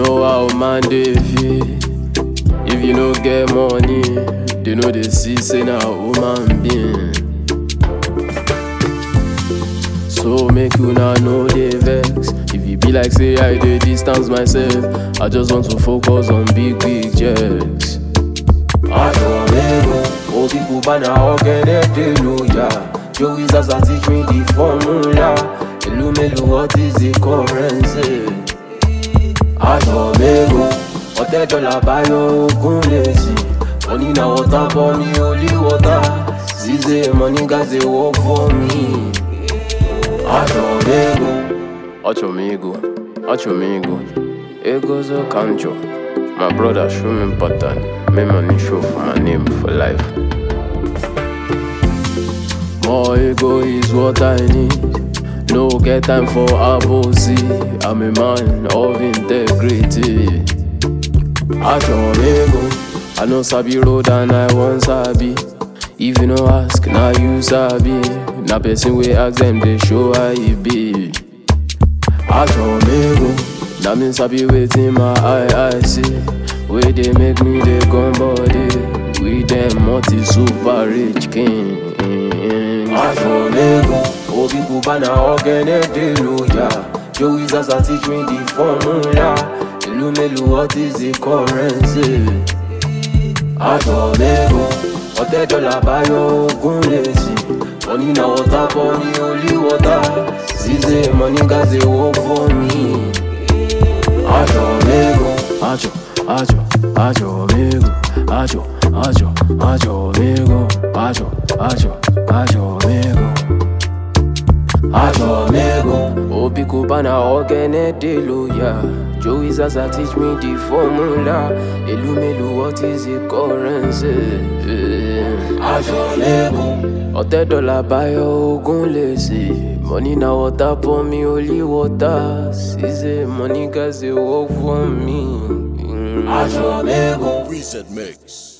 know how man dey feel. If you no get money, they know they see say na human being. So make una no dey vex. If you be like say I dey distance myself, I just want to focus on big checks. Atomego, obi kubana ogene deluya. Joey Zaza teach me the formula. Elumelu, what is the currency? Atomego, $100 bayo ogunlesi. Money na water for me, only water. Zize money guys they work for me. Achomigo, ego's a cancho. My brother show me pattern. My money show for my name for life. More ego is what I need. No get time for abosi. I'm a man of integrity. Achomigo, I know sabi road and I want sabi. If you no ask, now you sabi. Na person we ask them, they show how e be. Achomigo, na me sabi wetin my eye see. Wey they make me dey gun body. We them multi super rich king. Atomego, obi kubana ogene deluya. Joey Zaza teach me the formula. Elumelu, what is the currency? Atomego, $100 bayo ogunlesi. Money na water for me, only water. Zize money guys they work for me. Atomego, Achomigo, obi kubana ogene deluya. Joey Zaza teach me the formula. Elumelu, what is the currency? Atomego, $100 bayo ogunlesi. Money na water for me, only water. Zize money guys they work for me. Atomego. Reset mix.